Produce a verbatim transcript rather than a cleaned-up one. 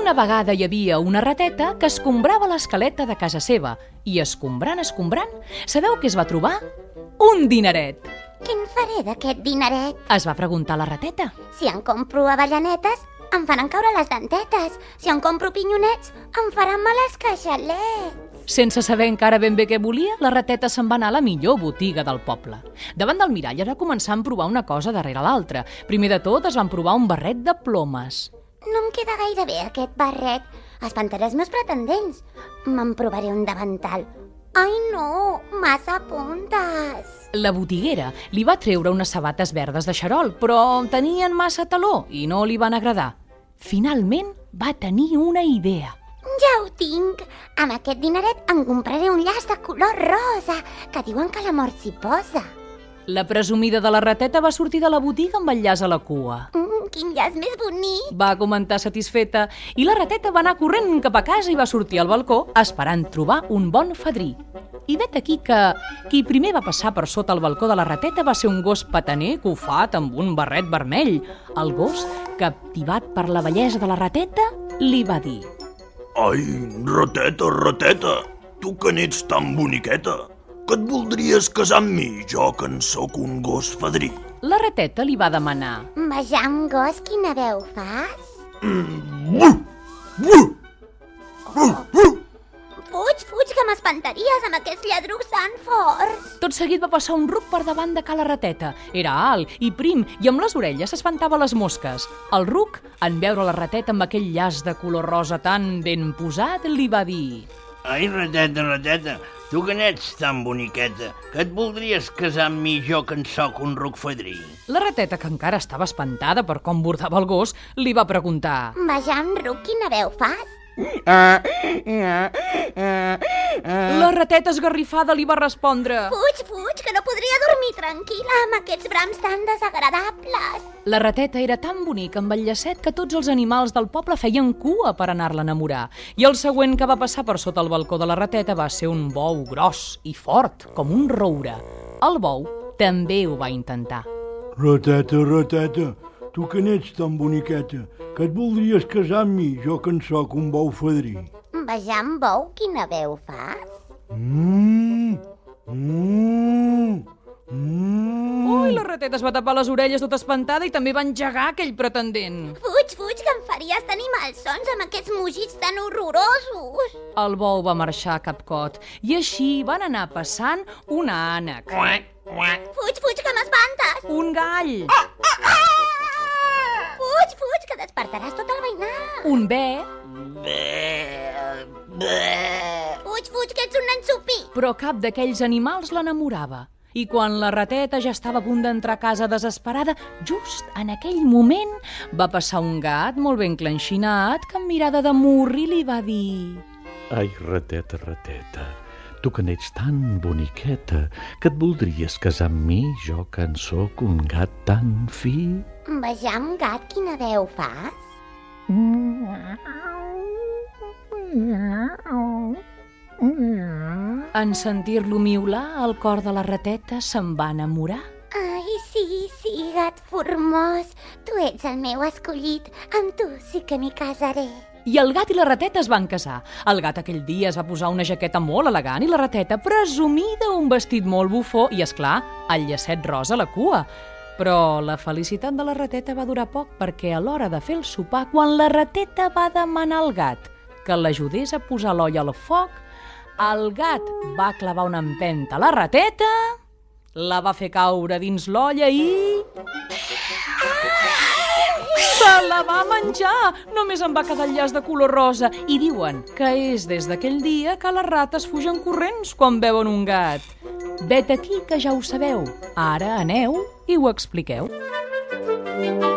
Una vegada hi havia una rateta que escombrava l'escaleta de casa seva i, escombrant, escombrant, sabeu què es va trobar? Un dineret! Què en faré d'aquest dineret? Es va preguntar la rateta. Si en compro avellanetes, em faran caure les dentetes. Si en compro pinyonets, em faran mal els queixalets. Sense saber encara ben bé què volia, la rateta se'n va anar a la millor botiga del poble. Davant del mirall es va començar a provar una cosa darrere l'altra. Primer de tot es van provar un barret de plomes. No em queda gaire bé aquest barret. Espantaré els meus pretendents. Me'n provaré un davantal. Ai no, massa puntes. La botiguera li va treure unes sabates verdes de xarol, però tenien massa taló i no li van agradar. Finalment va tenir una idea. Ja ho tinc. Amb aquest dineret em compraré un llaç de color rosa, que diuen que la mort s'hi posa. La presumida de la rateta va sortir de la botiga amb el llaç a la cua. Mm, quin llaç més bonic. Va comentar satisfeta i la rateta va anar corrent cap a casa i va sortir al balcó esperant trobar un bon fadrí. I vet aquí que qui primer va passar per sota el balcó de la rateta va ser un gos petaner cofat amb un barret vermell. El gos, captivat per la bellesa de la rateta, li va dir: Ai, rateta, rateta, tu que n'ets tan boniqueta, que et voldries casar amb mi, jo que en sóc un gos fadrí. La rateta li va demanar: Vejam, gos, quina veu fas? Mm, buh, buh, buh, buh. Fuig, fuig, que m'espantaries amb aquests lladrucs tan forts. Tot seguit va passar un ruc per davant de ca la rateta. Era alt i prim i amb les orelles s'espantava les mosques. El ruc, en veure la rateta amb aquell llaç de color rosa tan ben posat, li va dir: Ai, rateta, rateta, tu que n'ets tan boniqueta, que et voldries casar amb mi, jo que en sóc un ruc fadrí. La rateta, que encara estava espantada per com bordava el gos, li va preguntar: Vejam, ruc, quina veu fas? La rateta esgarrifada li va respondre: Fuig, fuig, que no podria dormir tranquil·la amb aquests brams tan desagradables. La rateta era tan bonica amb el llacet que tots els animals del poble feien cua per anar-la a enamorar. I el següent que va passar per sota el balcó de la rateta va ser un bou gros i fort, com un roure. El bou també ho va intentar. Rateta, rateta, tu que n'ets tan boniqueta, que et voldries casar amb mi, jo que en sóc un bou fadrí. Vejam, bou, quina veu fas? Mmm, mmm, mmm. Ui, la rateta es va tapar les orelles tota espantada i també va engegar aquell pretendent. Fuig, fuig, que em faries tenir malsons amb aquests mugits tan horrorosos. El bou va marxar a capcot i així van anar passant un ànec, Fuig, fuig, que m'espantes. un gall, Fuig, fuig, que despertaràs tot el veïnat. un bé, Fuig, fuig, que ets un ensupí. però cap d'aquells animals l'enamorava. I quan la rateta ja estava a punt d'entrar a casa desesperada, just en aquell moment va passar un gat molt ben clenxinat que amb mirada de murri li va dir: Ai, rateta, rateta, tu que n'ets tan boniqueta, que et voldries casar amb mi, jo que en sóc un gat tan fi. Vejam, gat, quina veu fas? En sentir-lo miular, el cor de la rateta se'n va enamorar. Ai, sí, sí, gat formós. Tu ets el meu escollit. Amb tu sí que m'hi casaré. I el gat i la rateta es van casar. El gat aquell dia es va posar una jaqueta molt elegant i la rateta, presumida, un vestit molt bufó i, és clar, el llacet rosa a la cua. Però la felicitat de la rateta va durar poc perquè a l'hora de fer el sopar, quan la rateta va demanar al gat que l'ajudés a posar l'olla al foc, el gat va clavar una empenta a la rateta, la va fer caure dins l'olla i... se la va menjar! Només en va quedar el llaç de color rosa. I diuen que és des d'aquell dia que les rates fugen corrents quan veuen un gat. Vet aquí que ja ho sabeu. Ara aneu i ho expliqueu.